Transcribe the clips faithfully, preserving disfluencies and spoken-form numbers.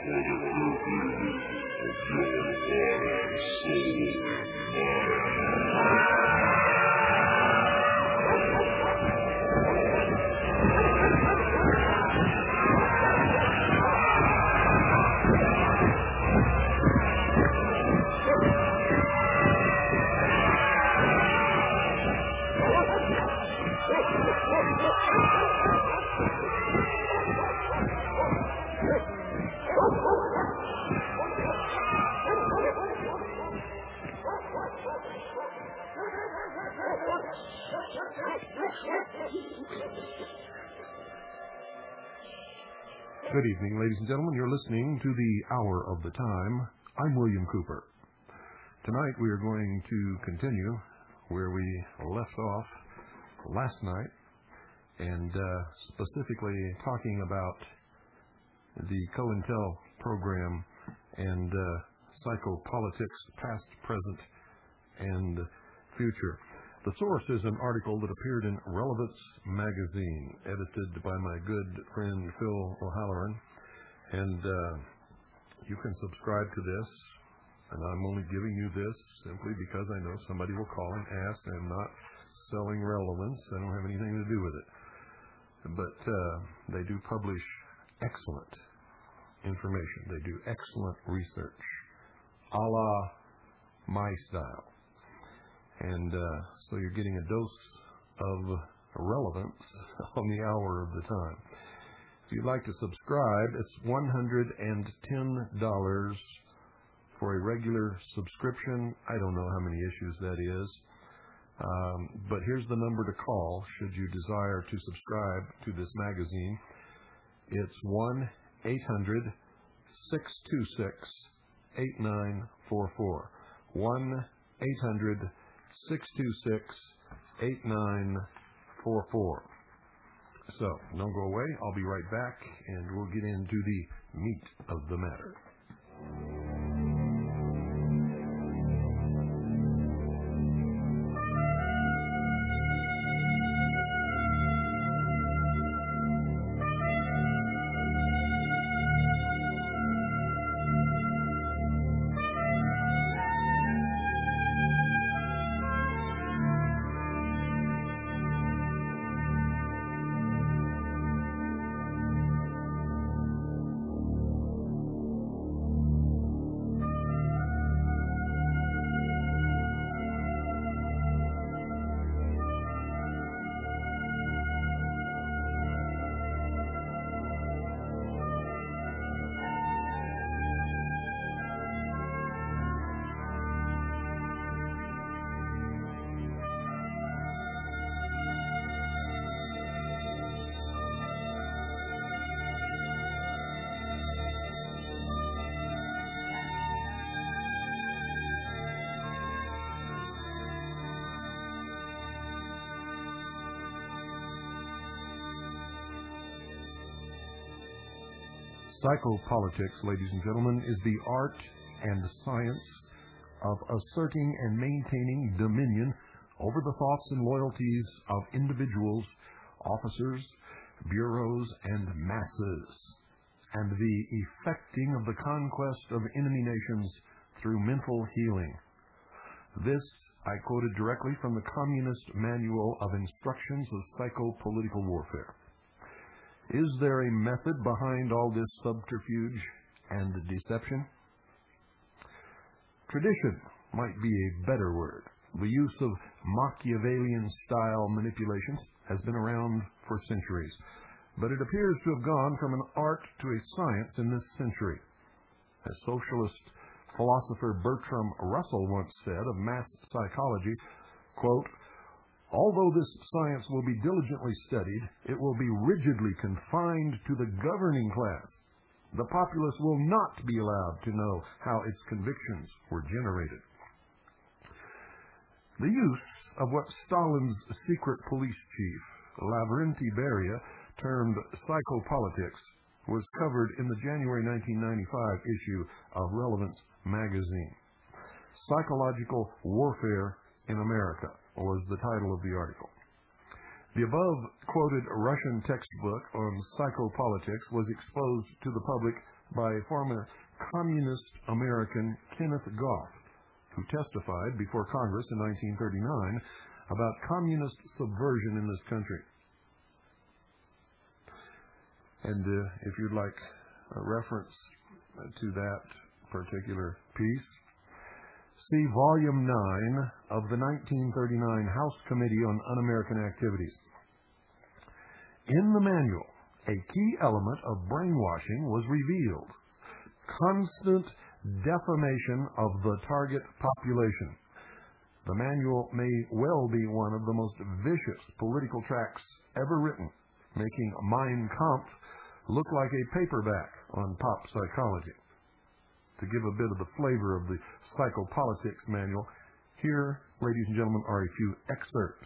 Good evening, ladies and gentlemen. You're listening to the Hour of the Time. I'm William Cooper. Tonight we are going to continue where we left off last night, and uh, specifically talking about the COINTEL program and uh, psychopolitics, past, present, and future. The source is an article that appeared in Relevance magazine, edited by my good friend Phil O'Halloran, and uh, you can subscribe to this, and I'm only giving you this simply because I know somebody will call and ask. I'm not selling Relevance. I don't have anything to do with it. But uh, they do publish excellent information. They do excellent research, a la my style. And uh, so you're getting a dose of relevance on the Hour of the Time. If you'd like to subscribe, it's one hundred ten dollars for a regular subscription. I don't know how many issues that is. Um, but here's the number to call should you desire to subscribe to this magazine. It's one eight hundred six two six eight nine four four. one eight hundred six two six eight nine four four. So, don't go away. I'll be right back, and we'll get into the meat of the matter. Psychopolitics, ladies and gentlemen, is the art and science of asserting and maintaining dominion over the thoughts and loyalties of individuals, officers, bureaus, and masses, and the effecting of the conquest of enemy nations through mental healing. This I quoted directly from the Communist Manual of Instructions of Psychopolitical Warfare. Is there a method behind all this subterfuge and deception? Tradition might be a better word. The use of Machiavellian-style manipulations has been around for centuries, but it appears to have gone from an art to a science in this century. As socialist philosopher Bertrand Russell once said of mass psychology, quote, "Although this science will be diligently studied, it will be rigidly confined to the governing class. The populace will not be allowed to know how its convictions were generated." The use of what Stalin's secret police chief, Lavrenti Beria, termed psychopolitics was covered in the January nineteen ninety-five issue of Relevance magazine. Psychological Warfare in America was the title of the article. The above-quoted Russian textbook on psychopolitics was exposed to the public by former communist American Kenneth Goff, who testified before Congress in nineteen thirty-nine about communist subversion in this country. And uh, if you'd like a reference to that particular piece, see Volume nine of the nineteen thirty-nine House Committee on Un-American Activities. In the manual, a key element of brainwashing was revealed: constant defamation of the target population. The manual may well be one of the most vicious political tracts ever written, making Mein Kampf look like a paperback on pop psychology. To give a bit of the flavor of the Psychopolitics manual, here, ladies and gentlemen, are a few excerpts.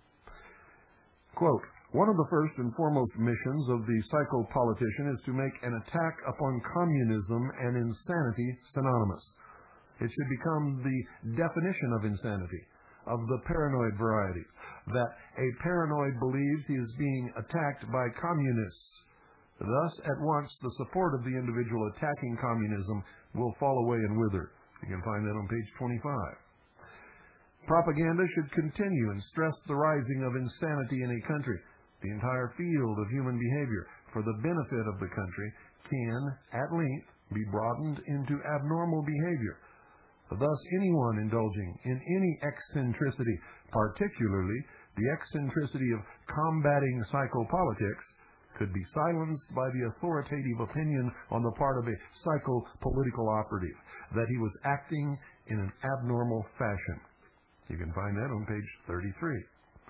Quote, "One of the first and foremost missions of the psychopolitician is to make an attack upon communism and insanity synonymous. It should become the definition of insanity, of the paranoid variety, that a paranoid believes he is being attacked by communists. Thus, at once, the support of the individual attacking communism will fall away and wither." You can find that on page twenty-five. Propaganda should continue and stress the rising of insanity in a country. The entire field of human behavior, for the benefit of the country, can, at length, be broadened into abnormal behavior. Thus, anyone indulging in any eccentricity, particularly the eccentricity of combating psychopolitics, could be silenced by the authoritative opinion on the part of a psychopolitical operative that he was acting in an abnormal fashion. You can find that on page thirty-three.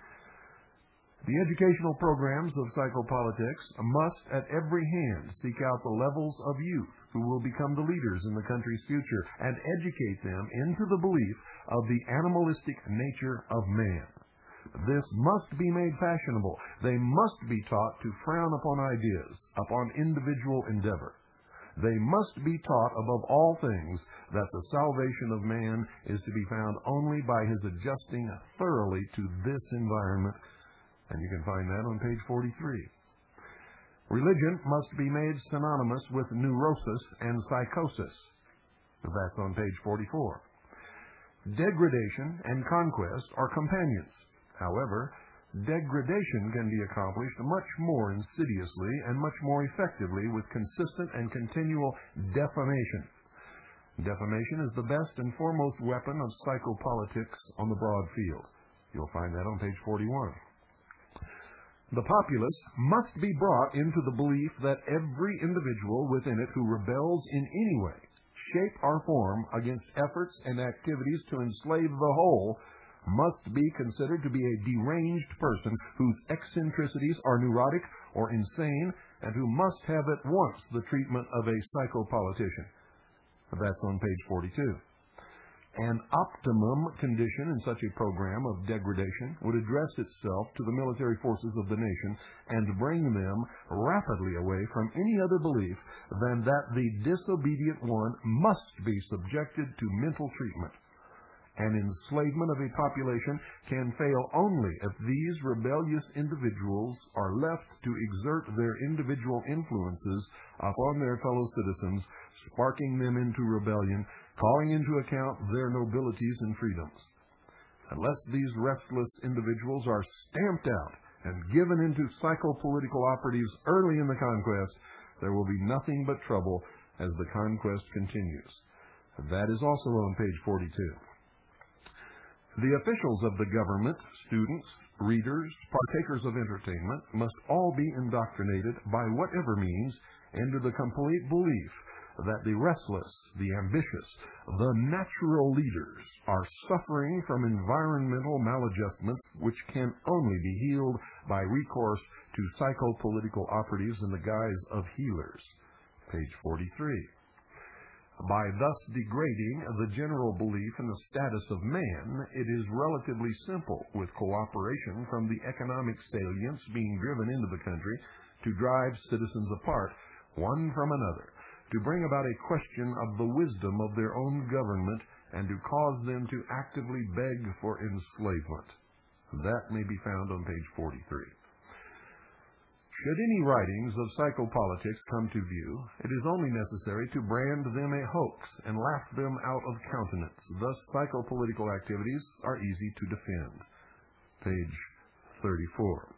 The educational programs of psychopolitics must at every hand seek out the levels of youth who will become the leaders in the country's future and educate them into the belief of the animalistic nature of man. This must be made fashionable. They must be taught to frown upon ideas, upon individual endeavor. They must be taught above all things that the salvation of man is to be found only by his adjusting thoroughly to this environment. And you can find that on page forty-three. Religion must be made synonymous with neurosis and psychosis. That's on page forty-four. Degradation and conquest are companions. However, degradation can be accomplished much more insidiously and much more effectively with consistent and continual defamation. Defamation is the best and foremost weapon of psychopolitics on the broad field. You'll find that on page forty-one. The populace must be brought into the belief that every individual within it who rebels in any way, shape, or form against efforts and activities to enslave the whole must be considered to be a deranged person whose eccentricities are neurotic or insane and who must have at once the treatment of a psychopolitician. That's on page forty-two. An optimum condition in such a program of degradation would address itself to the military forces of the nation and bring them rapidly away from any other belief than that the disobedient one must be subjected to mental treatment. An enslavement of a population can fail only if these rebellious individuals are left to exert their individual influences upon their fellow citizens, sparking them into rebellion, calling into account their nobilities and freedoms. Unless these restless individuals are stamped out and given into psychopolitical operatives early in the conquest, there will be nothing but trouble as the conquest continues. That is also on page forty-two. The officials of the government, students, readers, partakers of entertainment must all be indoctrinated by whatever means into the complete belief that the restless, the ambitious, the natural leaders are suffering from environmental maladjustments which can only be healed by recourse to psychopolitical operatives in the guise of healers. Page forty-three. By thus degrading the general belief in the status of man, it is relatively simple, with cooperation from the economic salients being driven into the country, to drive citizens apart, one from another, to bring about a question of the wisdom of their own government, and to cause them to actively beg for enslavement. That may be found on page forty-three. Should any writings of psychopolitics come to view, it is only necessary to brand them a hoax and laugh them out of countenance. Thus, psychopolitical activities are easy to defend. Page thirty-four.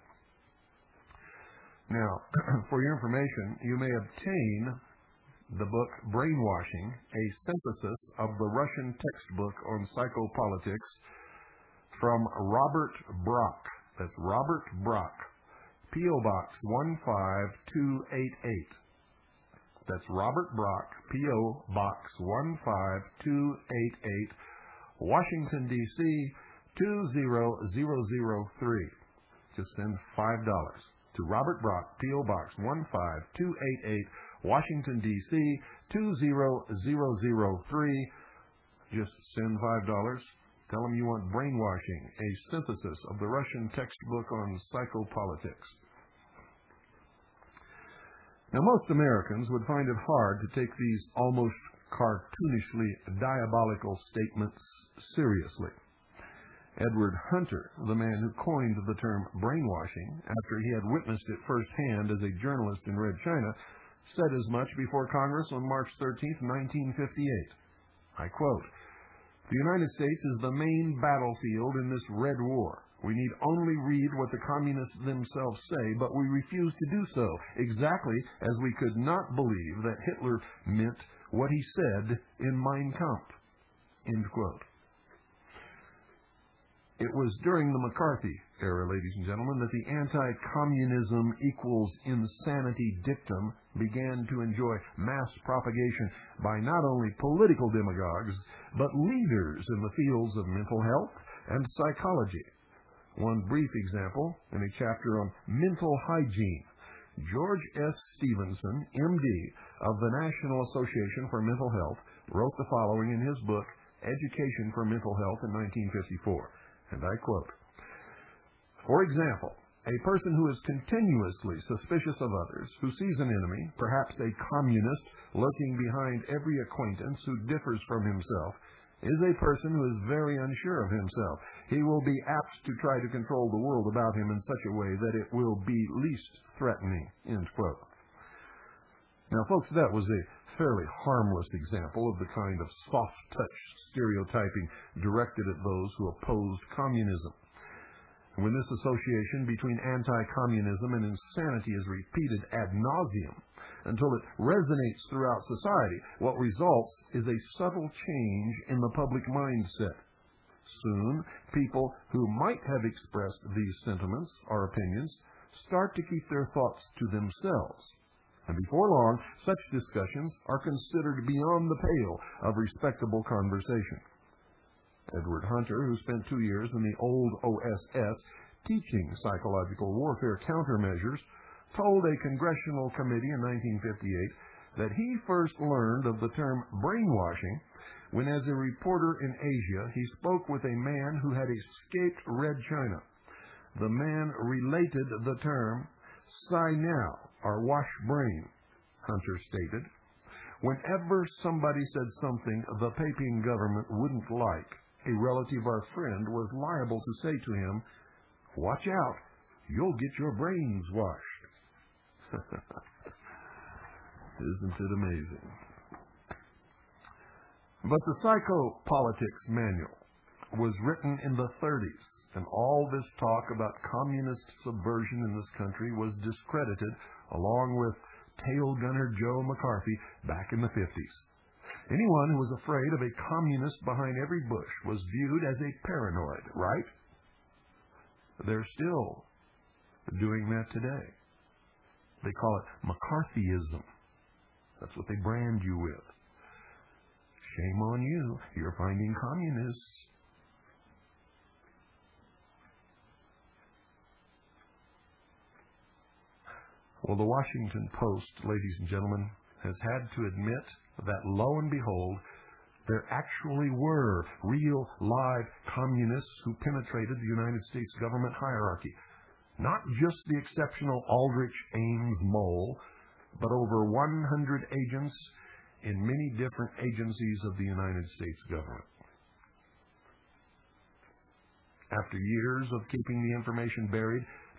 Now, for your information, you may obtain the book Brainwashing, a synthesis of the Russian textbook on psychopolitics from Robert Brock. That's Robert Brock. P O. Box one five two eight eight. That's Robert Brock, P O. Box one five two eight eight, Washington, D C two zero zero zero three. Just send five dollars to Robert Brock, P O. Box one five two eight eight, Washington, D C two zero zero zero three. Just send five dollars. Tell them you want Brainwashing, a synthesis of the Russian textbook on psychopolitics. Now, most Americans would find it hard to take these almost cartoonishly diabolical statements seriously. Edward Hunter, the man who coined the term brainwashing after he had witnessed it firsthand as a journalist in Red China, said as much before Congress on March thirteenth, nineteen fifty-eight. I quote, "The United States is the main battlefield in this red war. We need only read what the communists themselves say, but we refuse to do so, exactly as we could not believe that Hitler meant what he said in Mein Kampf." End quote. It was during the McCarthy era, ladies and gentlemen, that the anti-communism equals insanity dictum began to enjoy mass propagation by not only political demagogues, but leaders in the fields of mental health and psychology. One brief example in a chapter on mental hygiene. George S. Stevenson, M D, of the National Association for Mental Health, wrote the following in his book, Education for Mental Health, in nineteen fifty-four, and I quote, "For example, a person who is continuously suspicious of others, who sees an enemy, perhaps a communist, lurking behind every acquaintance who differs from himself, is a person who is very unsure of himself. He will be apt to try to control the world about him in such a way that it will be least threatening." End quote. Now, folks, that was a fairly harmless example of the kind of soft-touch stereotyping directed at those who opposed communism. When this association between anti-communism and insanity is repeated ad nauseum until it resonates throughout society, what results is a subtle change in the public mindset. Soon, people who might have expressed these sentiments or opinions start to keep their thoughts to themselves. And before long, such discussions are considered beyond the pale of respectable conversation. Edward Hunter, who spent two years in the old O S S teaching psychological warfare countermeasures, told a congressional committee in nineteen fifty-eight that he first learned of the term brainwashing when, as a reporter in Asia, he spoke with a man who had escaped Red China. The man related the term "sai now," or wash brain, Hunter stated. Whenever somebody said something the Peiping government wouldn't like, a relative or friend was liable to say to him, "Watch out, you'll get your brains washed." Isn't it amazing? But the Psychopolitics Manual was written in the thirties, and all this talk about communist subversion in this country was discredited, along with tail gunner Joe McCarthy back in the fifties. Anyone who was afraid of a communist behind every bush was viewed as a paranoid, right? They're still doing that today. They call it McCarthyism. That's what they brand you with. Shame on you. You're finding communists. Well, the Washington Post, ladies and gentlemen, has had to admit that, lo and behold, there actually were real, live communists who penetrated the United States government hierarchy. Not just the exceptional Aldrich Ames mole, but over one hundred agents in many different agencies of the United States government. After years of keeping the information buried,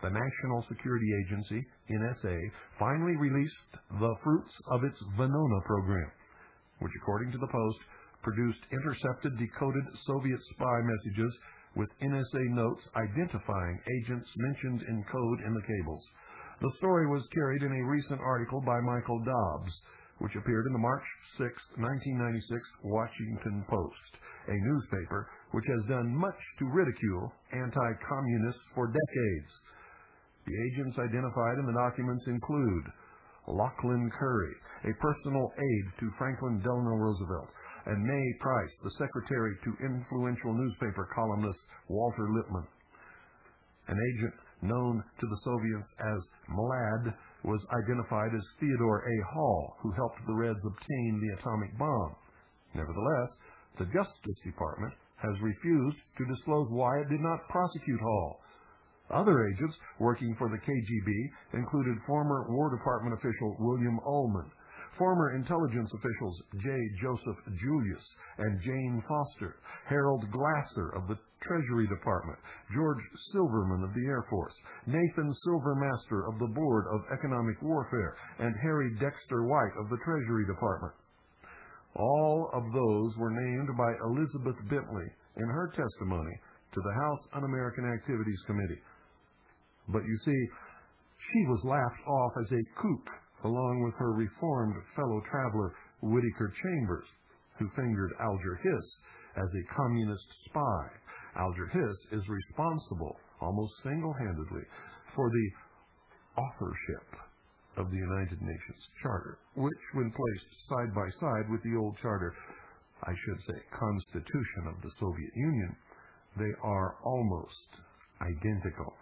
the National Security Agency, N S A, finally released the fruits of its Venona program, which, according to the Post, produced intercepted, decoded Soviet spy messages with N S A notes identifying agents mentioned in code in the cables. The story was carried in a recent article by Michael Dobbs, which appeared in the March sixth, nineteen ninety-six Washington Post, a newspaper which has done much to ridicule anti-communists for decades. The agents identified in the documents include Lachlan Curry, a personal aide to Franklin Delano Roosevelt, and Mae Price, the secretary to influential newspaper columnist Walter Lippmann. An agent known to the Soviets as Mlad was identified as Theodore A. Hall, who helped the Reds obtain the atomic bomb. Nevertheless, the Justice Department has refused to disclose why it did not prosecute Hall. Other agents working for the K G B included former War Department official William Ullman, former intelligence officials J. Joseph Julius and Jane Foster, Harold Glasser of the Treasury Department, George Silverman of the Air Force, Nathan Silvermaster of the Board of Economic Warfare, and Harry Dexter White of the Treasury Department. All of those were named by Elizabeth Bentley in her testimony to the House Un-American Activities Committee. But you see, she was laughed off as a kook, along with her reformed fellow traveler Whittaker Chambers, who fingered Alger Hiss as a communist spy. Alger Hiss is responsible, almost single-handedly, for the authorship of the United Nations Charter, which, when placed side by side with the old charter, I should say Constitution of the Soviet Union, they are almost identical.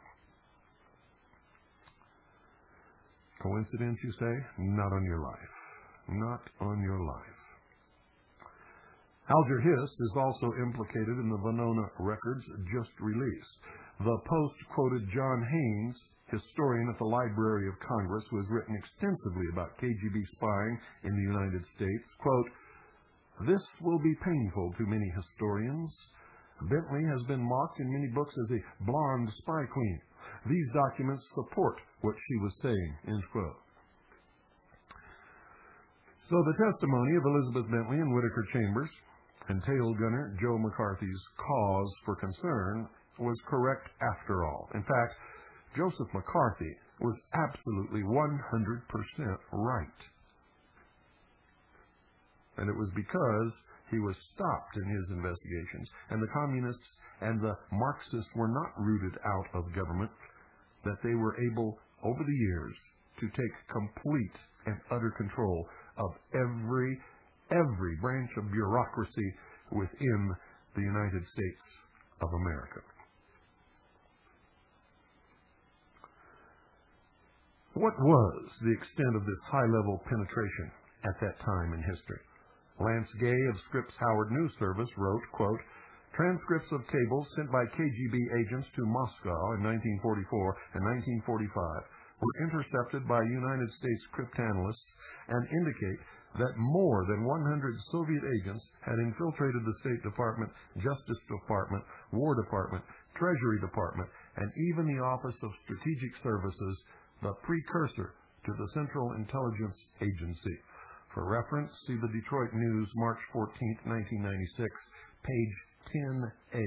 Coincidence, you say? Not on your life. Not on your life. Alger Hiss is also implicated in the Venona records just released. The Post quoted John Haynes, historian at the Library of Congress, who has written extensively about K G B spying in the United States. Quote, "This will be painful to many historians. Bentley has been mocked in many books as a blonde spy queen. These documents support what she was saying," end quote. So the testimony of Elizabeth Bentley and Whittaker Chambers and tail gunner Joe McCarthy's cause for concern was correct after all. In fact, Joseph McCarthy was absolutely one hundred percent right. And it was because he was stopped in his investigations, and the communists and the Marxists were not rooted out of government, that they were able, over the years, to take complete and utter control of every, every branch of bureaucracy within the United States of America. What was the extent of this high-level penetration at that time in history? Lance Gay of Scripps Howard News Service wrote, quote, "Transcripts of cables sent by K G B agents to Moscow in nineteen forty-four and nineteen forty-five were intercepted by United States cryptanalysts and indicate that more than one hundred Soviet agents had infiltrated the State Department, Justice Department, War Department, Treasury Department, and even the Office of Strategic Services, the precursor to the Central Intelligence Agency." For reference, see the Detroit News, March fourteenth, nineteen ninety-six, page ten A.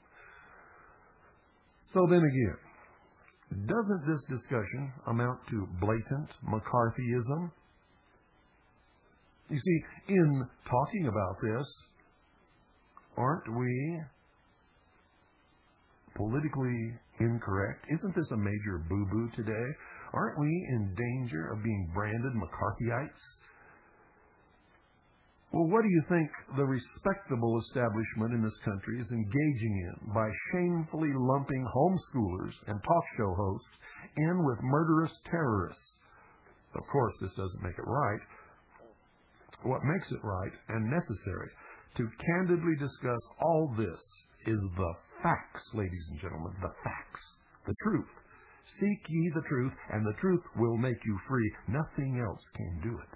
So then again, doesn't this discussion amount to blatant McCarthyism? You see, in talking about this, aren't we politically incorrect? Isn't this a major boo-boo today? Aren't we in danger of being branded McCarthyites? Well, what do you think the respectable establishment in this country is engaging in by shamefully lumping homeschoolers and talk show hosts in with murderous terrorists? Of course, this doesn't make it right. What makes it right and necessary to candidly discuss all this is the facts, ladies and gentlemen, the facts, the truth. Seek ye the truth, and the truth will make you free. Nothing else can do it.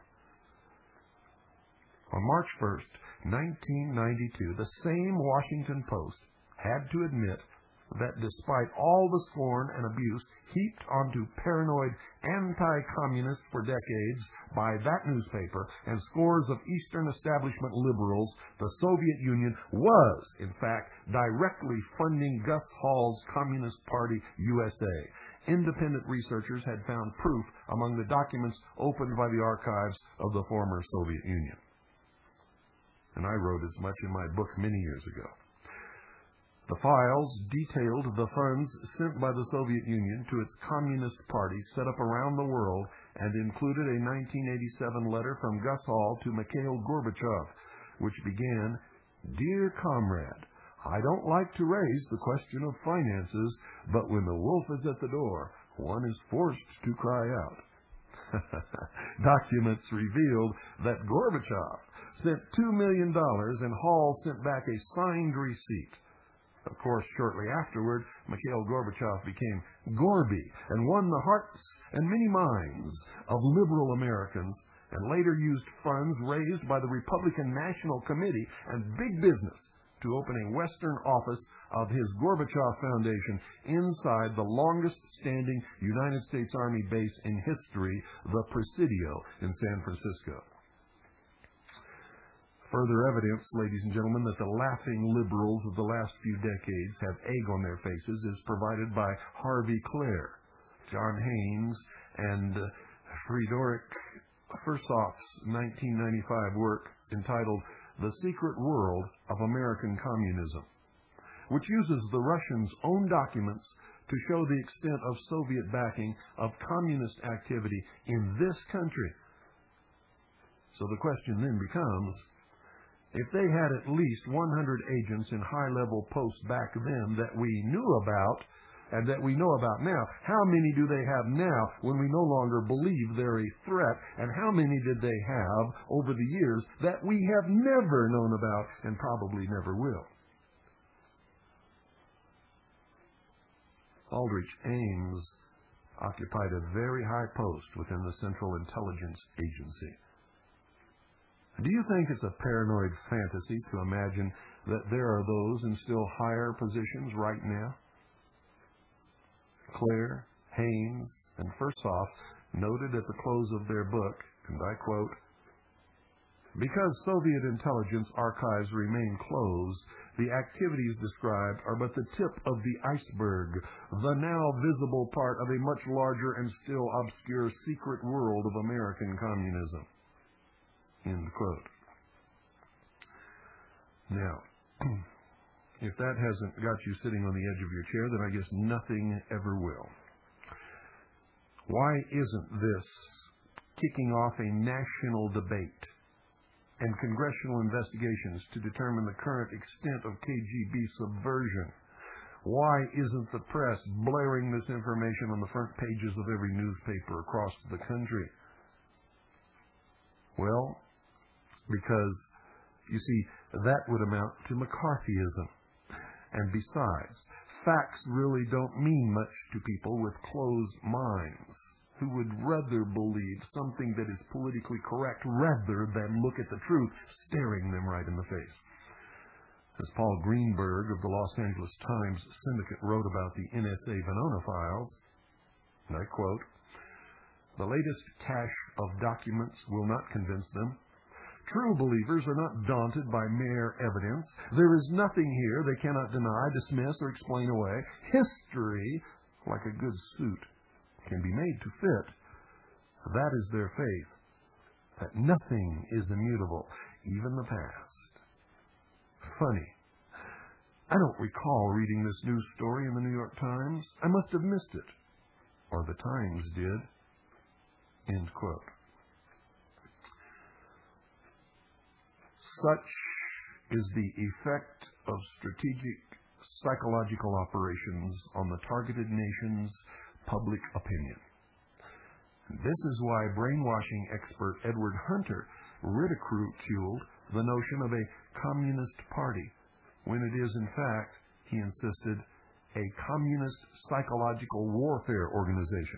On March first, nineteen ninety-two, the same Washington Post had to admit that despite all the scorn and abuse heaped onto paranoid anti-communists for decades by that newspaper and scores of Eastern establishment liberals, the Soviet Union was, in fact, directly funding Gus Hall's Communist Party U S A. Independent researchers had found proof among the documents opened by the archives of the former Soviet Union. And I wrote as much in my book many years ago. The files detailed the funds sent by the Soviet Union to its communist parties set up around the world and included a nineteen eighty-seven letter from Gus Hall to Mikhail Gorbachev, which began, "Dear comrade, I don't like to raise the question of finances, but when the wolf is at the door, one is forced to cry out." Documents revealed that Gorbachev sent two million dollars and Hall sent back a signed receipt. Of course, shortly afterward, Mikhail Gorbachev became Gorby and won the hearts and many minds of liberal Americans, and later used funds raised by the Republican National Committee and big business to open a Western office of his Gorbachev Foundation inside the longest-standing United States Army base in history, the Presidio in San Francisco. Further evidence, ladies and gentlemen, that the laughing liberals of the last few decades have egg on their faces is provided by Harvey Clare, John Haynes, and Friedrich Fursoff's nineteen ninety-five work entitled The Secret World of American Communism, which uses the Russians' own documents to show the extent of Soviet backing of communist activity in this country. So the question then becomes, if they had at least one hundred agents in high-level posts back then that we knew about and that we know about now, how many do they have now when we no longer believe they're a threat, and how many did they have over the years that we have never known about and probably never will? Aldrich Ames occupied a very high post within the Central Intelligence Agency. Do you think it's a paranoid fantasy to imagine that there are those in still higher positions right now? Clare, Haynes, and Fursoff noted at the close of their book, and I quote, "Because Soviet intelligence archives remain closed, the activities described are but the tip of the iceberg, the now visible part of a much larger and still obscure secret world of American communism." End quote. Now, if that hasn't got you sitting on the edge of your chair, then I guess nothing ever will. Why isn't this kicking off a national debate and congressional investigations to determine the current extent of K G B subversion? Why isn't the press blaring this information on the front pages of every newspaper across the country? Well, because, you see, that would amount to McCarthyism. And besides, facts really don't mean much to people with closed minds, who would rather believe something that is politically correct rather than look at the truth staring them right in the face. As Paul Greenberg of the Los Angeles Times Syndicate wrote about the N S A Venona files, and I quote, "The latest cache of documents will not convince them. True believers are not daunted by mere evidence. There is nothing here they cannot deny, dismiss, or explain away. History, like a good suit, can be made to fit. That is their faith, that nothing is immutable, even the past." Funny. I don't recall reading this news story in the New York Times. I must have missed it. Or the Times did. End quote. Such is the effect of strategic psychological operations on the targeted nation's public opinion. This is why brainwashing expert Edward Hunter ridiculed the notion of a communist party, when it is, in fact, he insisted, a communist psychological warfare organization.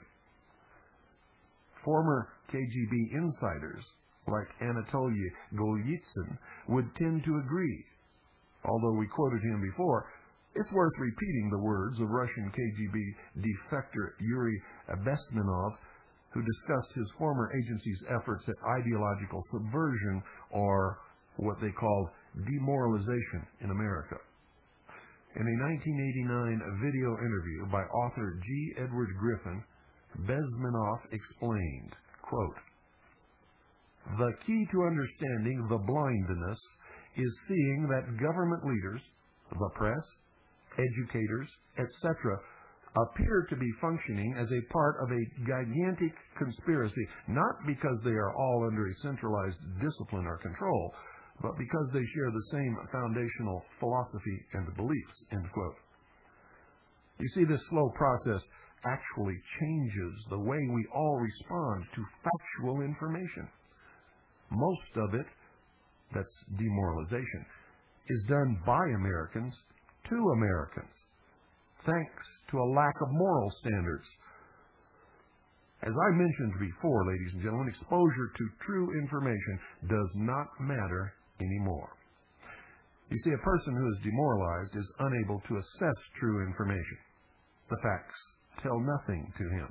Former K G B insiders, like Anatoly Golitsyn, would tend to agree. Although we quoted him before, It's worth repeating the words of Russian K G B defector Yuri Bezmenov, who discussed his former agency's efforts at ideological subversion, or what they called demoralization, in America. In a nineteen eighty-nine video interview by author G. Edward Griffin, Bezmenov explained, quote, "The key to understanding the blindness is seeing that government leaders, the press, educators, et cetera, appear to be functioning as a part of a gigantic conspiracy, not because they are all under a centralized discipline or control, but because they share the same foundational philosophy and beliefs," end quote. You see, this slow process actually changes the way we all respond to factual information. Most of it, that's demoralization, is done by Americans to Americans, thanks to a lack of moral standards. As I mentioned before, ladies and gentlemen, exposure to true information does not matter anymore. You see, a person who is demoralized is unable to assess true information. The facts tell nothing to him.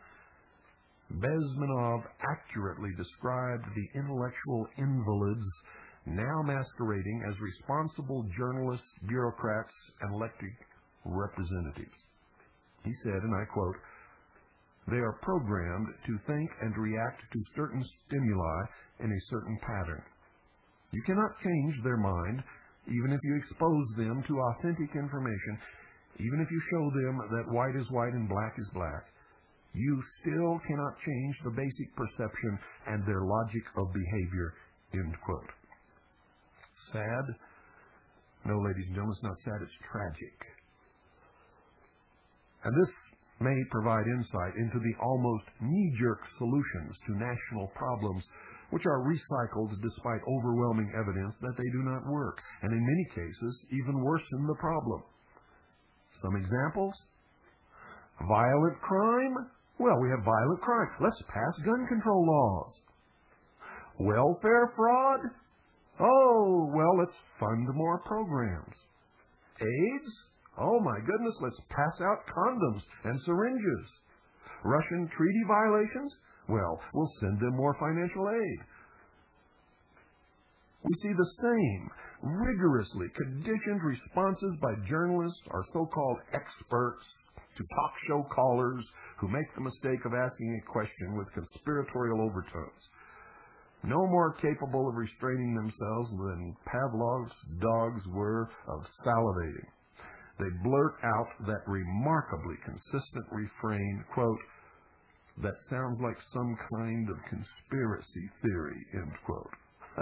Bezmenov accurately described the intellectual invalids now masquerading as responsible journalists, bureaucrats, and elected representatives. He said, and I quote, "They are programmed to think and react to certain stimuli in a certain pattern. You cannot change their mind, even if you expose them to authentic information, even if you show them that white is white and black is black. You still cannot change the basic perception and their logic of behavior," end quote. Sad? No, ladies and gentlemen, it's not sad, it's tragic. And this may provide insight into the almost knee-jerk solutions to national problems, which are recycled despite overwhelming evidence that they do not work, and in many cases even worsen the problem. Some examples? Violent crime? Well, we have violent crime. Let's pass gun control laws. Welfare fraud? Oh, well, let's fund more programs. AIDS? Oh, my goodness, let's pass out condoms and syringes. Russian treaty violations? Well, we'll send them more financial aid. We see the same rigorously conditioned responses by journalists or so-called experts to talk show callers who make the mistake of asking a question with conspiratorial overtones. No more capable of restraining themselves than Pavlov's dogs were of salivating. They blurt out that remarkably consistent refrain, quote, "That sounds like some kind of conspiracy theory," end quote.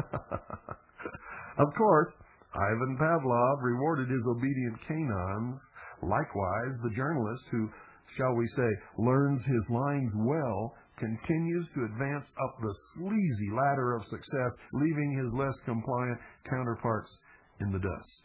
Of course, Ivan Pavlov rewarded his obedient canines. Likewise, the journalist who, shall we say, learns his lines well, continues to advance up the sleazy ladder of success, leaving his less compliant counterparts in the dust.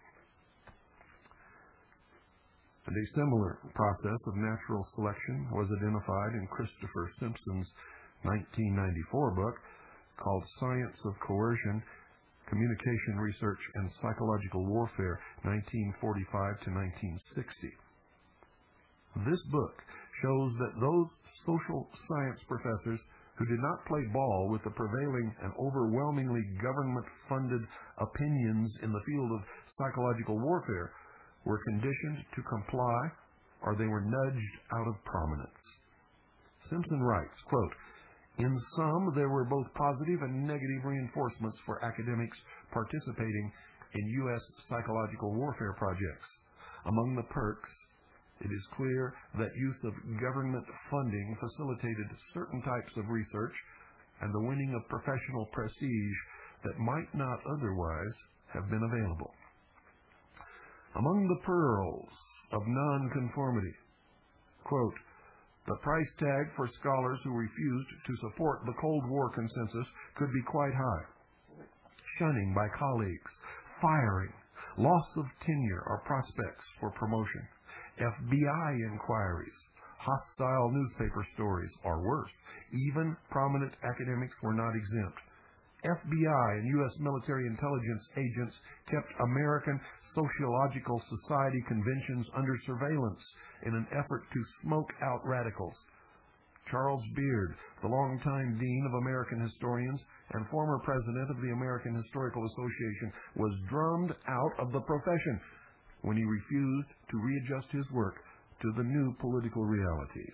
And a similar process of natural selection was identified in Christopher Simpson's nineteen ninety-four book called Science of Coercion, Communication Research and Psychological Warfare, nineteen forty-five to nineteen sixty. This book shows that those social science professors who did not play ball with the prevailing and overwhelmingly government-funded opinions in the field of psychological warfare were conditioned to comply, or they were nudged out of prominence. Simpson writes, quote, "In some, there were both positive and negative reinforcements for academics participating in U S psychological warfare projects. Among the perks, it is clear that use of government funding facilitated certain types of research and the winning of professional prestige that might not otherwise have been available. Among the pearls of nonconformity, quote, the price tag for scholars who refused to support the Cold War consensus could be quite high. Shunning by colleagues, firing, loss of tenure or prospects for promotion, F B I inquiries, hostile newspaper stories, or worse, even prominent academics were not exempt. F B I and U S military intelligence agents kept American Sociological Society conventions under surveillance in an effort to smoke out radicals. Charles Beard, the longtime dean of American historians and former president of the American Historical Association, was drummed out of the profession when he refused to readjust his work to the new political realities.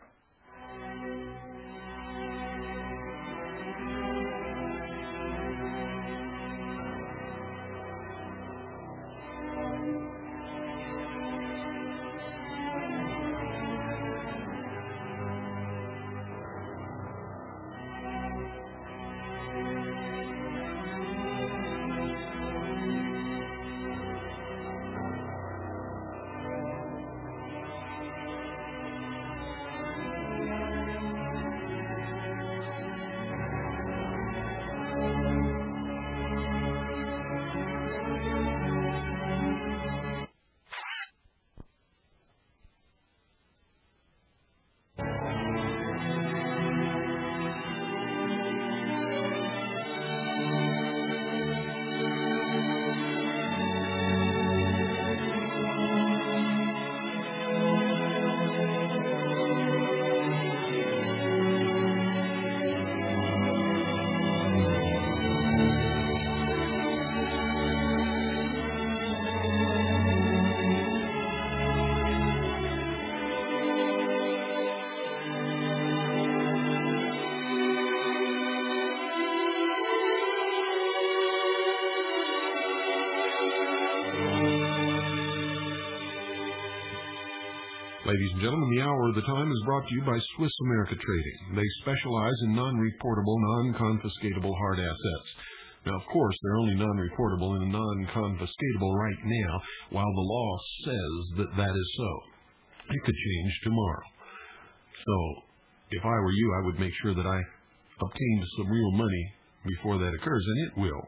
Ladies and gentlemen, the Hour of the Time is brought to you by Swiss America Trading. They specialize in non-reportable, non-confiscatable hard assets. Now, of course, they're only non-reportable and non-confiscatable right now, while the law says that that is so. It could change tomorrow. So, if I were you, I would make sure that I obtained some real money before that occurs, and it will.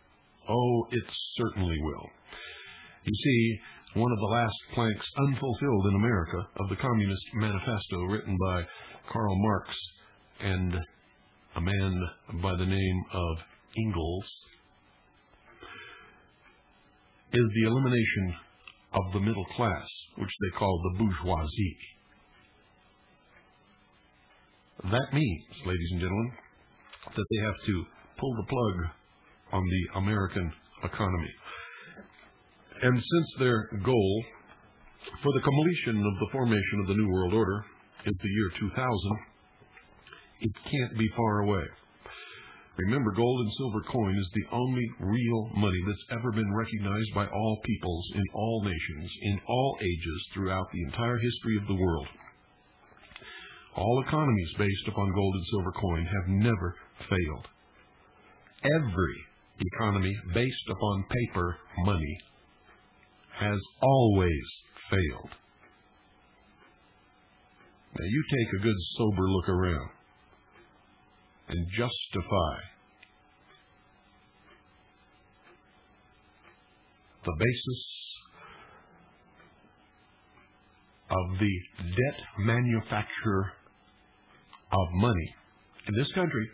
Oh, it certainly will. You see, one of the last planks unfulfilled in America of the Communist Manifesto written by Karl Marx and a man by the name of Engels is the elimination of the middle class, which they call the bourgeoisie. That means, ladies and gentlemen, that they have to pull the plug on the American economy. And since their goal for the completion of the formation of the New World Order is the year two thousand, it can't be far away. Remember, gold and silver coin is the only real money that's ever been recognized by all peoples in all nations, in all ages, throughout the entire history of the world. All economies based upon gold and silver coin have never failed. Every economy based upon paper money has always failed. Now, you take a good sober look around and justify the basis of the debt manufacture of money in this country.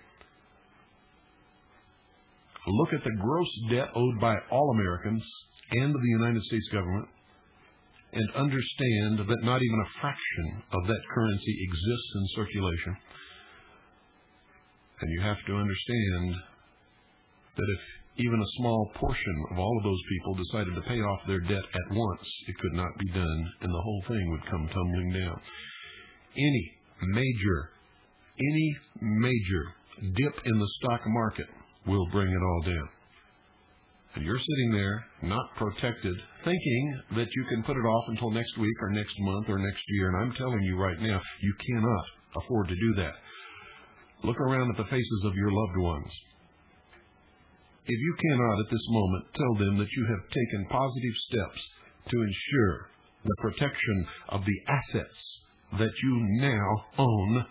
Look at the gross debt owed by all Americans and the United States government, and understand that not even a fraction of that currency exists in circulation. And you have to understand that if even a small portion of all of those people decided to pay off their debt at once, it could not be done, and the whole thing would come tumbling down. Any major, any major dip in the stock market will bring it all down. And you're sitting there, not protected, thinking that you can put it off until next week or next month or next year. And I'm telling you right now, you cannot afford to do that. Look around at the faces of your loved ones. If you cannot at this moment tell them that you have taken positive steps to ensure the protection of the assets that you now own,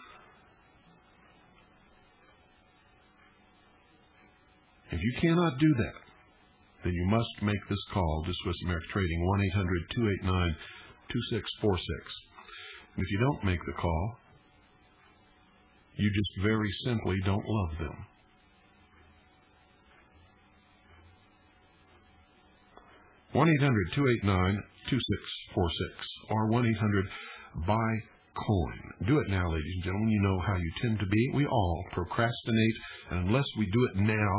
if you cannot do that, then you must make this call to Swiss America Trading, one eight hundred, two eight nine, two six four six. And if you don't make the call, you just very simply don't love them. one eight hundred, two eight nine, two six four six or one eight hundred, buy coin. Do it now, ladies and gentlemen. You know how you tend to be. We all procrastinate, and unless we do it now,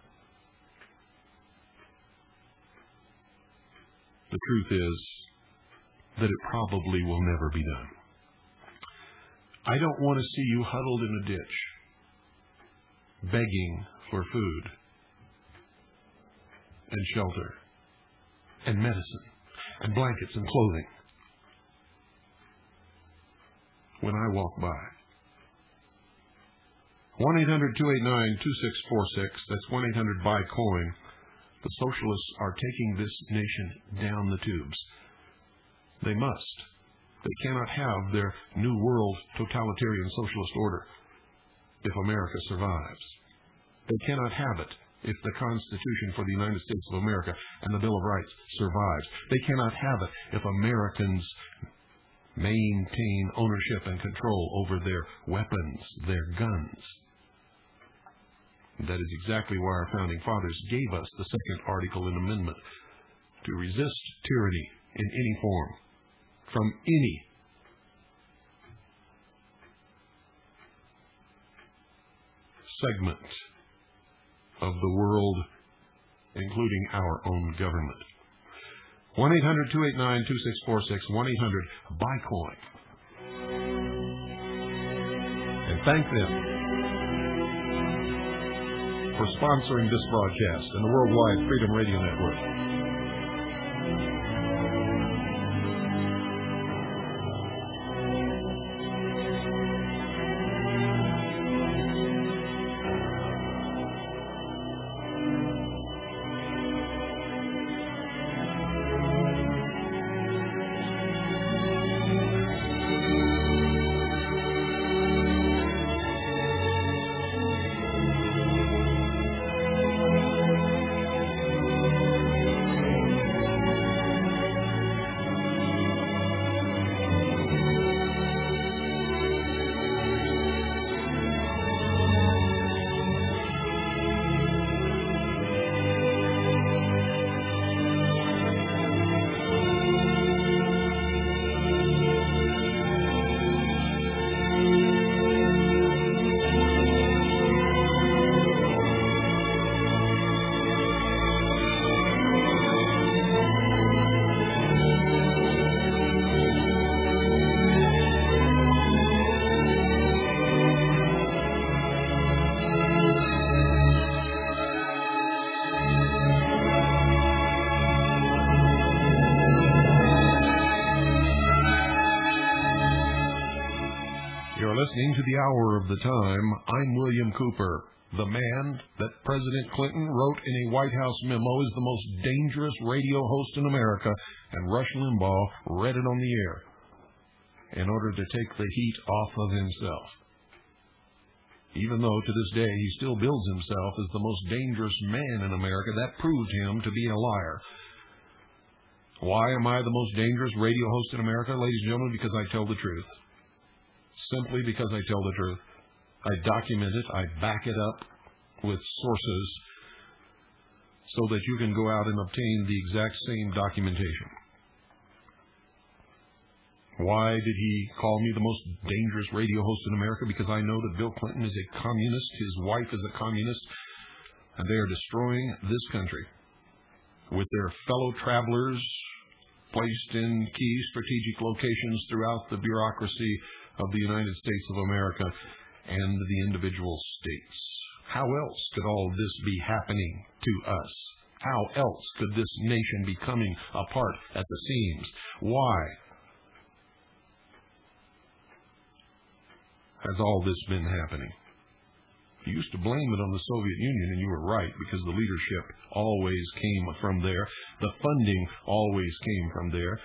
the truth is that it probably will never be done. I don't want to see you huddled in a ditch, begging for food and shelter and medicine and blankets and clothing when I walk by. one eight hundred, two eight nine, two six four six. That's one eight hundred, buy coin. The socialists are taking this nation down the tubes. They must. They cannot have their New World totalitarian socialist order if America survives. They cannot have it if the Constitution for the United States of America and the Bill of Rights survives. They cannot have it if Americans maintain ownership and control over their weapons, their guns. That is exactly why our Founding Fathers gave us the second article and amendment, to resist tyranny in any form, from any segment of the world, including our own government. one eight hundred, two eight nine, two six four six, one eight hundred, buy coin. And thank them for sponsoring this broadcast and the Worldwide Freedom Radio Network. Listening to the Hour of the Time. I'm William Cooper. The man that President Clinton wrote in a White House memo is the most dangerous radio host in America, and Rush Limbaugh read it on the air in order to take the heat off of himself. Even though to this day he still bills himself as the most dangerous man in America, that proved him to be a liar. Why am I the most dangerous radio host in America, ladies and gentlemen? Because I tell the truth. Simply because I tell the truth. I document it. I back it up with sources so that you can go out and obtain the exact same documentation. Why did he call me the most dangerous radio host in America? Because I know that Bill Clinton is a communist, his wife is a communist, and they are destroying this country with their fellow travelers placed in key strategic locations throughout the bureaucracy of the United States of America and the individual states. How else could all this be happening to us? How else could this nation be coming apart at the seams? Why has all this been happening? You used to blame it on the Soviet Union, and you were right, because the leadership always came from there. The funding always came from there.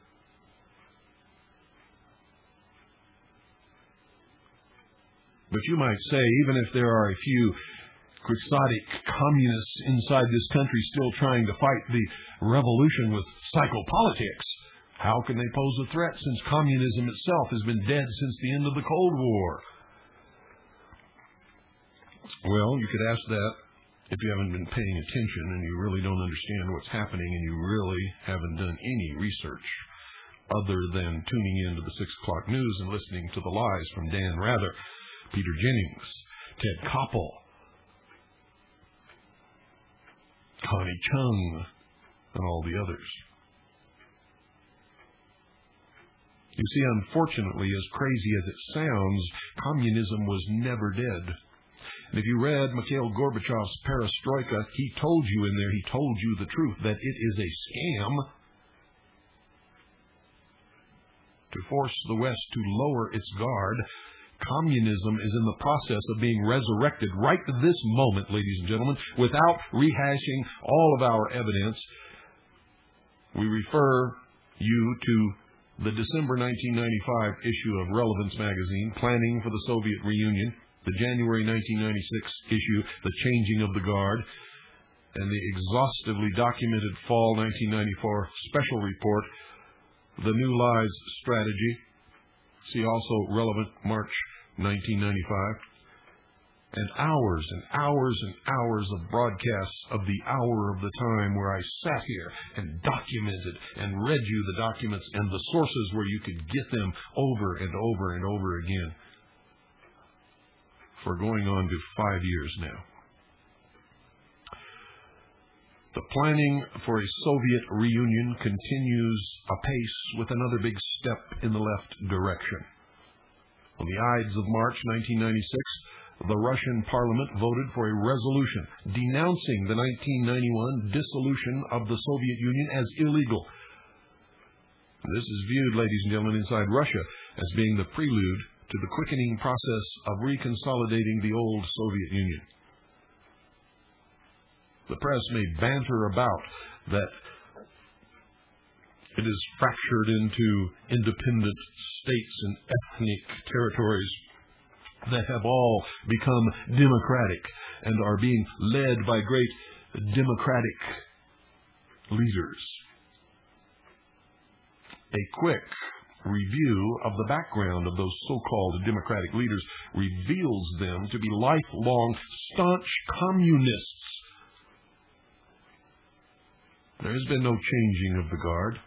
But you might say, even if there are a few quixotic communists inside this country still trying to fight the revolution with psychopolitics, how can they pose a threat since communism itself has been dead since the end of the Cold War? Well, you could ask that if you haven't been paying attention and you really don't understand what's happening and you really haven't done any research other than tuning in to the six o'clock news and listening to the lies from Dan Rather, Peter Jennings, Ted Koppel, Connie Chung, and all the others. You see, unfortunately, as crazy as it sounds, communism was never dead. And if you read Mikhail Gorbachev's Perestroika, he told you in there, he told you the truth, that it is a scam to force the West to lower its guard. Communism is in the process of being resurrected right this moment, ladies and gentlemen, without rehashing all of our evidence. We refer you to the December nineteen ninety-five issue of Relevance magazine, Planning for the Soviet Reunion, the January nineteen ninety-six issue, The Changing of the Guard, and the exhaustively documented Fall nineteen ninety-four special report, The New Lies Strategy. See also Relevant March nineteen ninety-five. And hours and hours and hours of broadcasts of the Hour of the Time where I sat here and documented and read you the documents and the sources where you could get them over and over and over again for going on to five years now. The planning for a Soviet reunion continues apace with another big step in the left direction. On the Ides of March nineteen ninety-six, the Russian parliament voted for a resolution denouncing the nineteen ninety-one dissolution of the Soviet Union as illegal. This is viewed, ladies and gentlemen, inside Russia as being the prelude to the quickening process of reconsolidating the old Soviet Union. The press may banter about that it is fractured into independent states and ethnic territories that have all become democratic and are being led by great democratic leaders. A quick review of the background of those so-called democratic leaders reveals them to be lifelong, staunch communists. There has been no changing of the guard.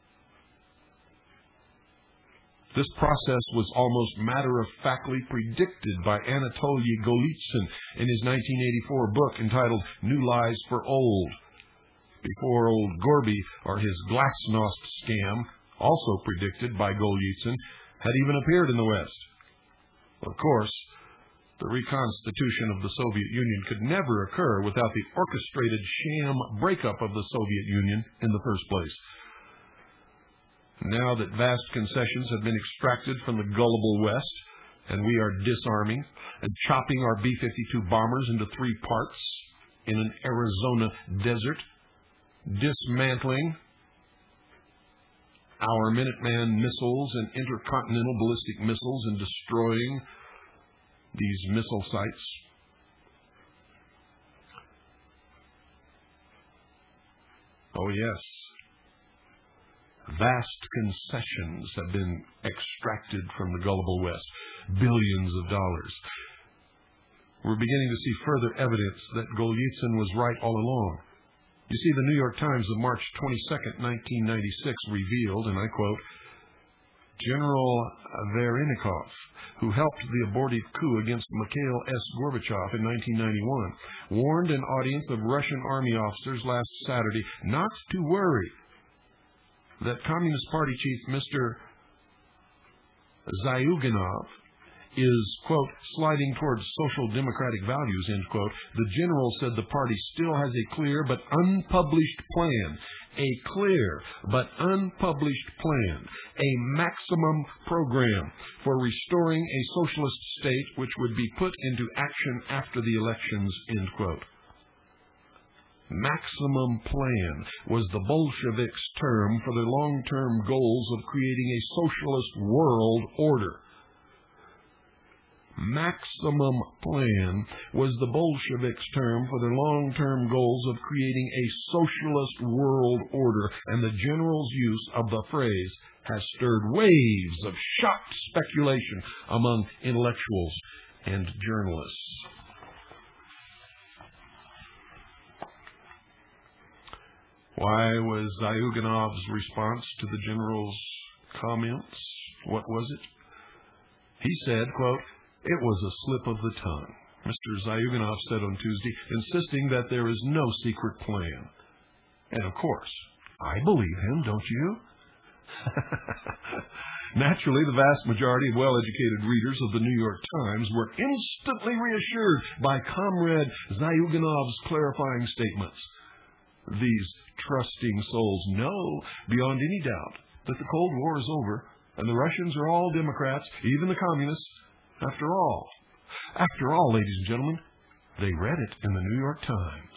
This process was almost matter-of-factly predicted by Anatoly Golitsyn in his nineteen eighty-four book entitled New Lies for Old, before old Gorby or his Glasnost scam, also predicted by Golitsyn, had even appeared in the West. Of course, the reconstitution of the Soviet Union could never occur without the orchestrated sham breakup of the Soviet Union in the first place. Now that vast concessions have been extracted from the gullible West, and we are disarming and chopping our B fifty-two bombers into three parts in an Arizona desert, dismantling our Minuteman missiles and intercontinental ballistic missiles and destroying these missile sites. Oh yes, vast concessions have been extracted from the gullible West, billions of dollars. We're beginning to see further evidence that Golitsyn was right all along. You see, the New York Times of March twenty-second, nineteen ninety-six revealed, and I quote, General Verenikov, who helped the abortive coup against Mikhail S. Gorbachev in nineteen ninety-one, warned an audience of Russian army officers last Saturday not to worry that Communist Party chief Mister Zyuganov is, quote, sliding towards social democratic values, end quote. The general said the party still has a clear but unpublished plan, a clear but unpublished plan, a maximum program for restoring a socialist state which would be put into action after the elections, end quote. Maximum plan was the Bolsheviks' term for the long-term goals of creating a socialist world order. Maximum plan was the Bolsheviks' term for their long-term goals of creating a socialist world order, and the general's use of the phrase has stirred waves of shocked speculation among intellectuals and journalists. Why was Zyuganov's response to the general's comments? What was it? He said, quote, "It was a slip of the tongue," Mister Zyuganov said on Tuesday, insisting that there is no secret plan. And of course, I believe him, don't you? Naturally, the vast majority of well-educated readers of the New York Times were instantly reassured by Comrade Zyuganov's clarifying statements. These trusting souls know beyond any doubt that the Cold War is over and the Russians are all Democrats, even the communists. After all, after all, ladies and gentlemen, they read it in the New York Times.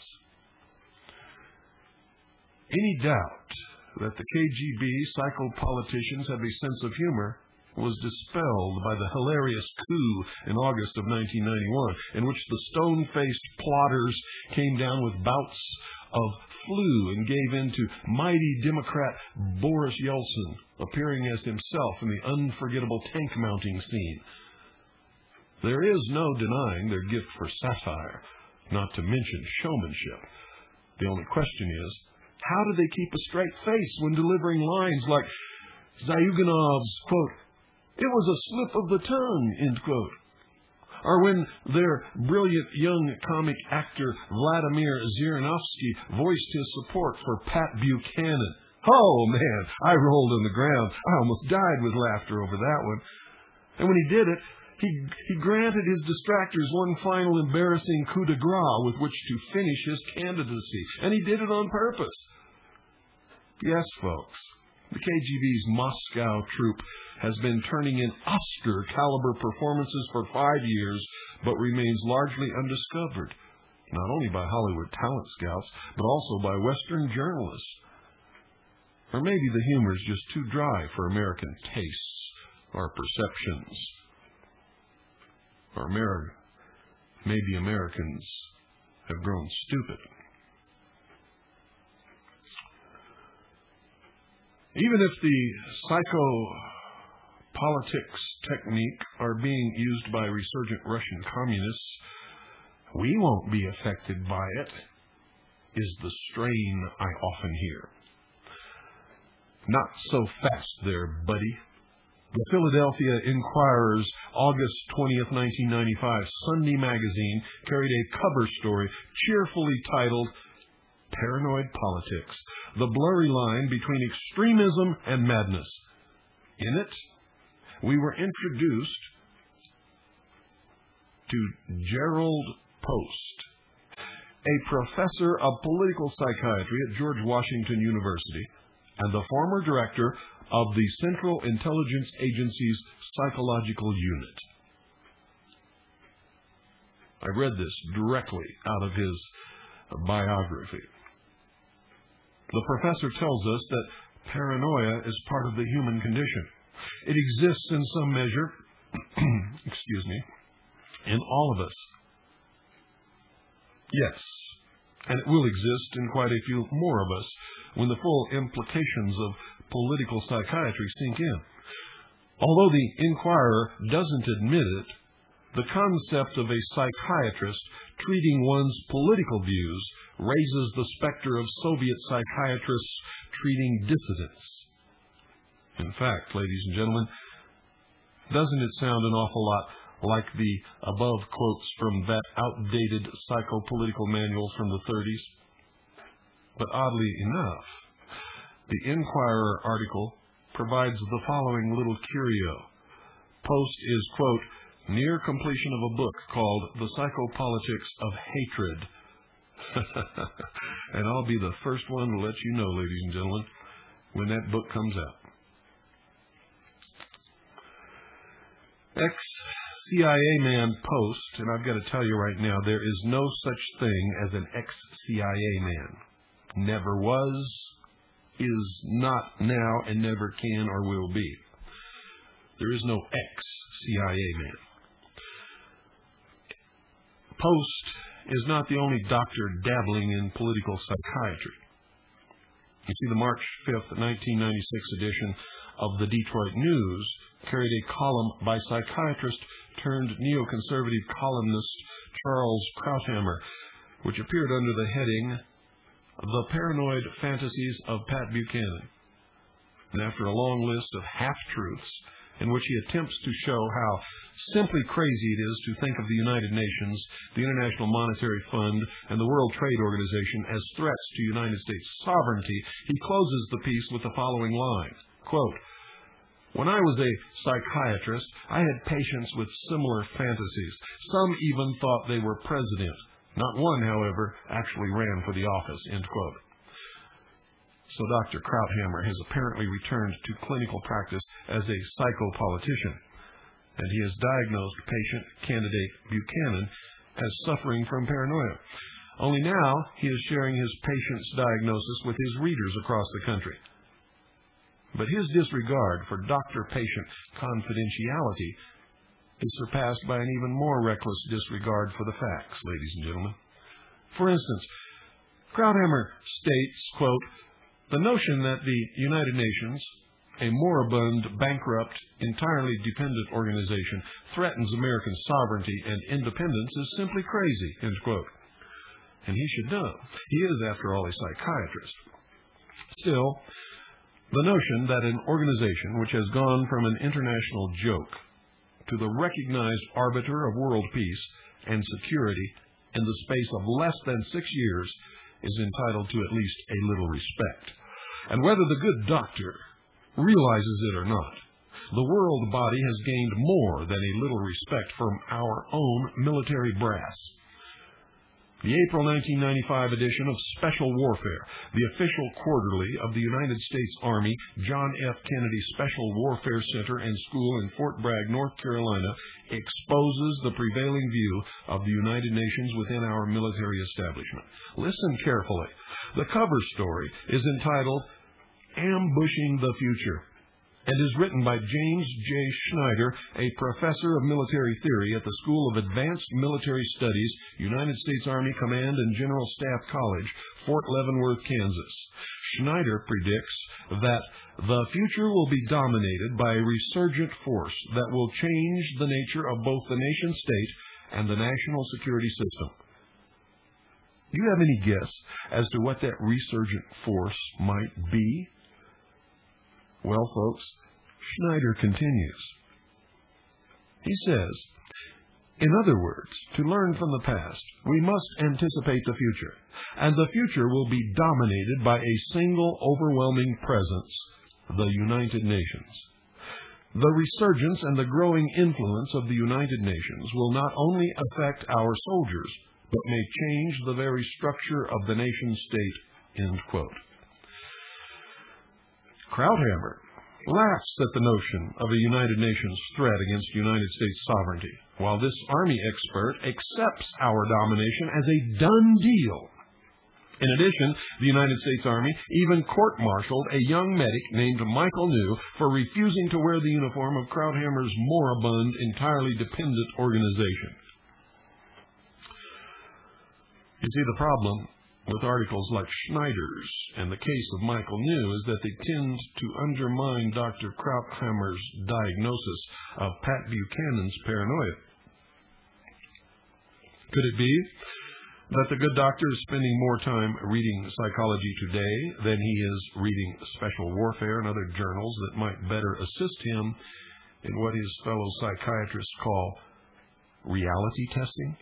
Any doubt that the K G B psychopoliticians have a sense of humor was dispelled by the hilarious coup in August of nineteen ninety-one, in which the stone-faced plotters came down with bouts of flu and gave in to mighty Democrat Boris Yeltsin, appearing as himself in the unforgettable tank-mounting scene. There is no denying their gift for satire, not to mention showmanship. The only question is, how do they keep a straight face when delivering lines like Zyuganov's, quote, "It was a slip of the tongue," end quote, or when their brilliant young comic actor Vladimir Zhirinovsky voiced his support for Pat Buchanan? Oh, man, I rolled on the ground. I almost died with laughter over that one. And when he did it, he, he granted his distractors one final embarrassing coup de grace with which to finish his candidacy. And he did it on purpose. Yes, folks, the K G B's Moscow troupe has been turning in Oscar-caliber performances for five years, but remains largely undiscovered, not only by Hollywood talent scouts, but also by Western journalists. Or maybe the humor is just too dry for American tastes or perceptions. Or Ameri- maybe Americans have grown stupid. Even if the psychopolitics technique are being used by resurgent Russian communists, we won't be affected by it, is the strain I often hear. Not so fast there, buddy. The Philadelphia Inquirer's August twentieth, nineteen ninety-five Sunday magazine carried a cover story cheerfully titled "Paranoid Politics, the Blurry Line Between Extremism and Madness." In it, we were introduced to Gerald Post, a professor of political psychiatry at George Washington University and the former director of the Central Intelligence Agency's Psychological Unit. I read this directly out of his biography. The professor tells us that paranoia is part of the human condition. It exists in some measure, excuse me, in all of us. Yes, and it will exist in quite a few more of us when the full implications of political psychiatry sink in. Although the Inquirer doesn't admit it, the concept of a psychiatrist treating one's political views raises the specter of Soviet psychiatrists treating dissidents. In fact, ladies and gentlemen, doesn't it sound an awful lot like the above quotes from that outdated psychopolitical manual from the thirties? But oddly enough, the Inquirer article provides the following little curio. Post is, quote, near completion of a book called The Psychopolitics of Hatred. And I'll be the first one to let you know, ladies and gentlemen, when that book comes out. Ex-C I A man Post, and I've got to tell you right now, there is no such thing as an ex-C I A man. Never was, is not now, and never can or will be. There is no ex-C I A man. Post is not the only doctor dabbling in political psychiatry. You see, the March fifth, nineteen ninety-six edition of the Detroit News carried a column by psychiatrist turned neoconservative columnist Charles Krauthammer, which appeared under the heading, The Paranoid Fantasies of Pat Buchanan. And after a long list of half-truths in which he attempts to show how simply crazy it is to think of the United Nations, the International Monetary Fund, and the World Trade Organization as threats to United States sovereignty, he closes the piece with the following line, quote, "When I was a psychiatrist, I had patients with similar fantasies. Some even thought they were president. Not one, however, actually ran for the office," end quote. So Doctor Krauthammer has apparently returned to clinical practice as a psychopolitician, and he has diagnosed patient candidate Buchanan as suffering from paranoia. Only now he is sharing his patient's diagnosis with his readers across the country. But his disregard for doctor-patient confidentiality is surpassed by an even more reckless disregard for the facts, ladies and gentlemen. For instance, Krauthammer states, quote, "The notion that the United Nations, a moribund, bankrupt, entirely dependent organization, threatens American sovereignty and independence is simply crazy," end quote. And he should know. He is, after all, a psychiatrist. Still, the notion that an organization which has gone from an international joke to the recognized arbiter of world peace and security in the space of less than six years is entitled to at least a little respect. And whether the good doctor realizes it or not, the world body has gained more than a little respect from our own military brass. The April nineteen ninety-five edition of Special Warfare, the official quarterly of the United States Army John F. Kennedy Special Warfare Center and School in Fort Bragg, North Carolina, exposes the prevailing view of the United Nations within our military establishment. Listen carefully. The cover story is entitled "Ambushing the Future" and is written by James J. Schneider, a professor of military theory at the School of Advanced Military Studies, United States Army Command and General Staff College, Fort Leavenworth, Kansas. Schneider predicts that the future will be dominated by a resurgent force that will change the nature of both the nation-state and the national security system. Do you have any guess as to what that resurgent force might be? Well, folks, Schneider continues. He says, in other words, to learn from the past, we must anticipate the future, and the future will be dominated by a single overwhelming presence, the United Nations. The resurgence and the growing influence of the United Nations will not only affect our soldiers, but may change the very structure of the nation-state, end quote. Krauthammer laughs at the notion of a United Nations threat against United States sovereignty, while this Army expert accepts our domination as a done deal. In addition, the United States Army even court-martialed a young medic named Michael New for refusing to wear the uniform of Krauthammer's moribund, entirely dependent organization. You see, the problem with articles like Schneider's and the case of Michael New is that they tend to undermine Doctor Krauthammer's diagnosis of Pat Buchanan's paranoia. Could it be that the good doctor is spending more time reading Psychology Today than he is reading Special Warfare and other journals that might better assist him in what his fellow psychiatrists call reality testing?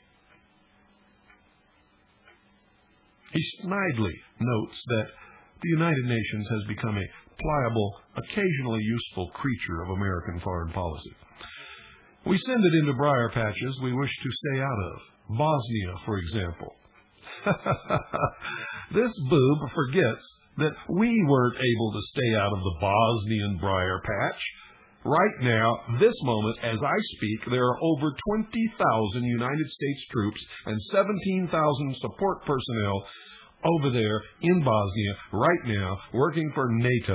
He snidely notes that the United Nations has become a pliable, occasionally useful creature of American foreign policy. We send it into briar patches we wish to stay out of. Bosnia, for example. This boob forgets that we weren't able to stay out of the Bosnian briar patch. Right now, this moment, as I speak, there are over twenty thousand United States troops and seventeen thousand support personnel over there in Bosnia right now working for NATO.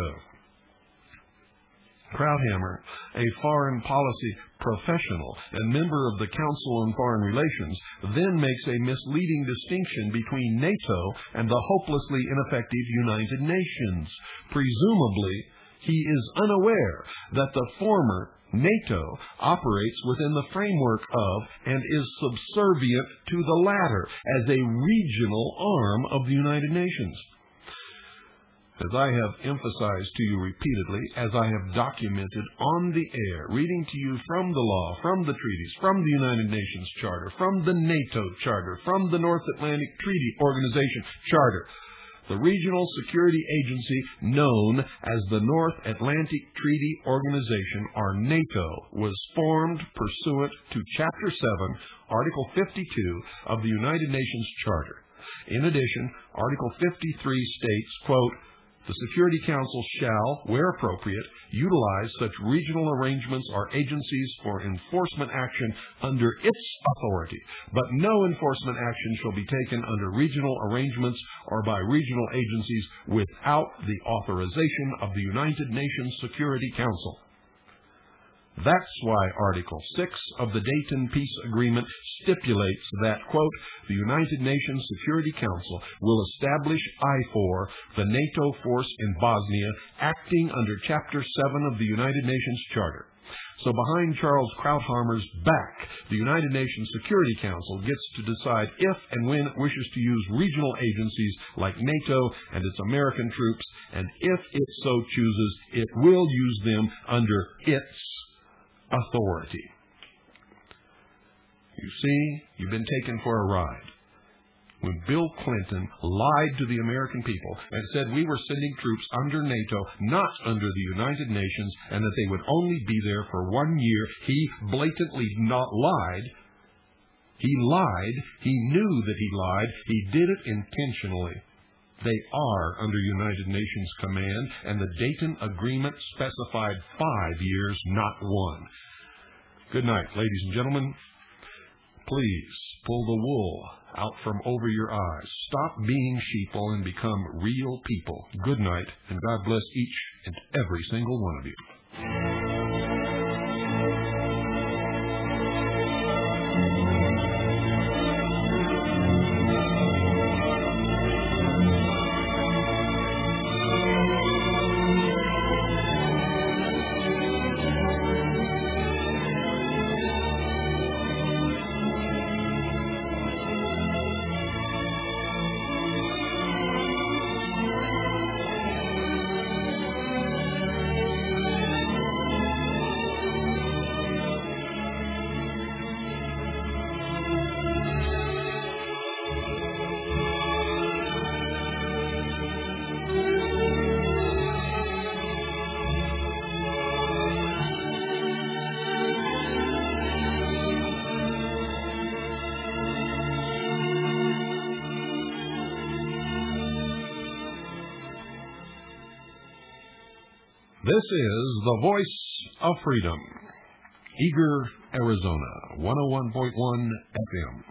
Krauthammer, a foreign policy professional and member of the Council on Foreign Relations, then makes a misleading distinction between NATO and the hopelessly ineffective United Nations. Presumably, he is unaware that the former NATO operates within the framework of and is subservient to the latter as a regional arm of the United Nations. As I have emphasized to you repeatedly, as I have documented on the air, reading to you from the law, from the treaties, from the United Nations Charter, from the NATO Charter, from the North Atlantic Treaty Organization Charter, the regional security agency known as the North Atlantic Treaty Organization, or NATO, was formed pursuant to Chapter seven, Article fifty-two of the United Nations Charter. In addition, Article fifty-three states, quote, "The Security Council shall, where appropriate, utilize such regional arrangements or agencies for enforcement action under its authority, but no enforcement action shall be taken under regional arrangements or by regional agencies without the authorization of the United Nations Security Council." That's why Article six of the Dayton Peace Agreement stipulates that, quote, "The United Nations Security Council will establish I FOR, the NATO force in Bosnia, acting under Chapter seven of the United Nations Charter." So behind Charles Krauthammer's back, the United Nations Security Council gets to decide if and when it wishes to use regional agencies like NATO and its American troops, and if it so chooses, it will use them under its authority. You see, you've been taken for a ride. When Bill Clinton lied to the American people and said we were sending troops under NATO, not under the United Nations, and that they would only be there for one year, he blatantly not lied. He lied. He knew that he lied. He did it intentionally. They are under United Nations command, and the Dayton Agreement specified five years, not one. Good night, ladies and gentlemen. Please pull the wool out from over your eyes. Stop being sheeple and become real people. Good night, and God bless each and every single one of you. This is the Voice of Freedom, Eager, Arizona, one oh one point one F M.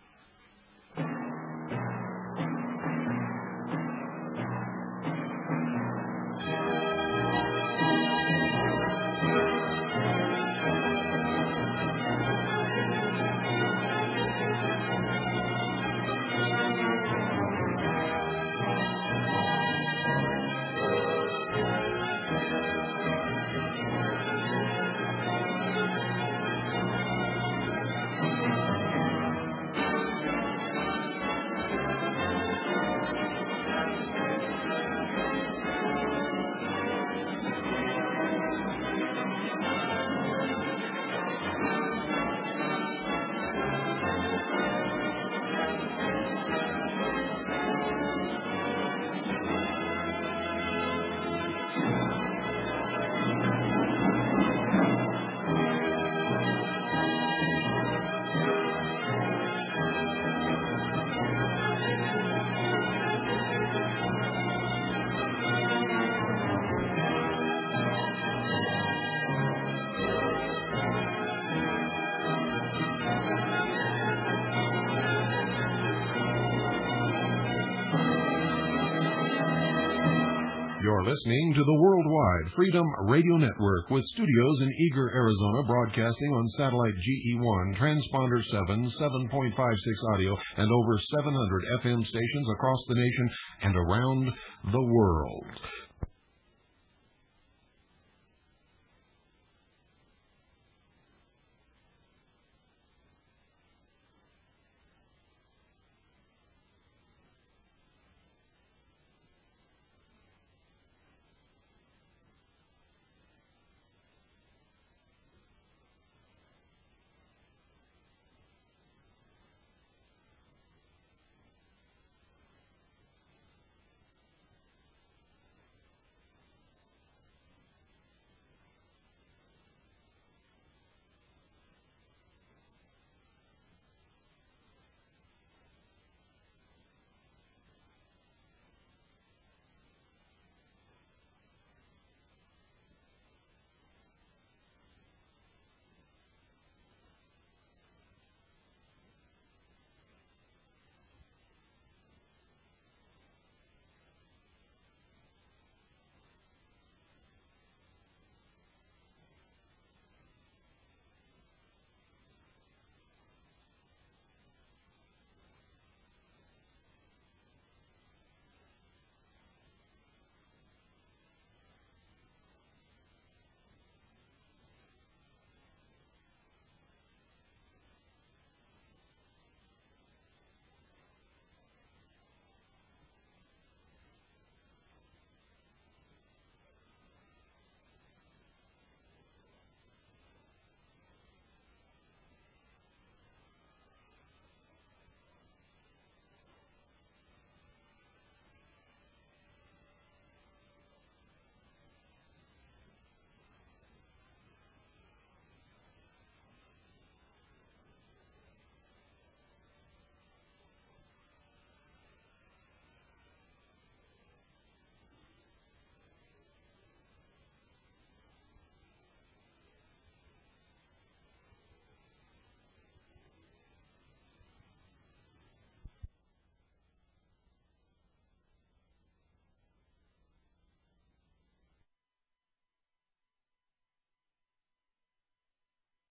You're listening to the Worldwide Freedom Radio Network with studios in Eager, Arizona, broadcasting on satellite G E one, transponder seven, seven point five six audio, and over seven hundred F M stations across the nation and around the world.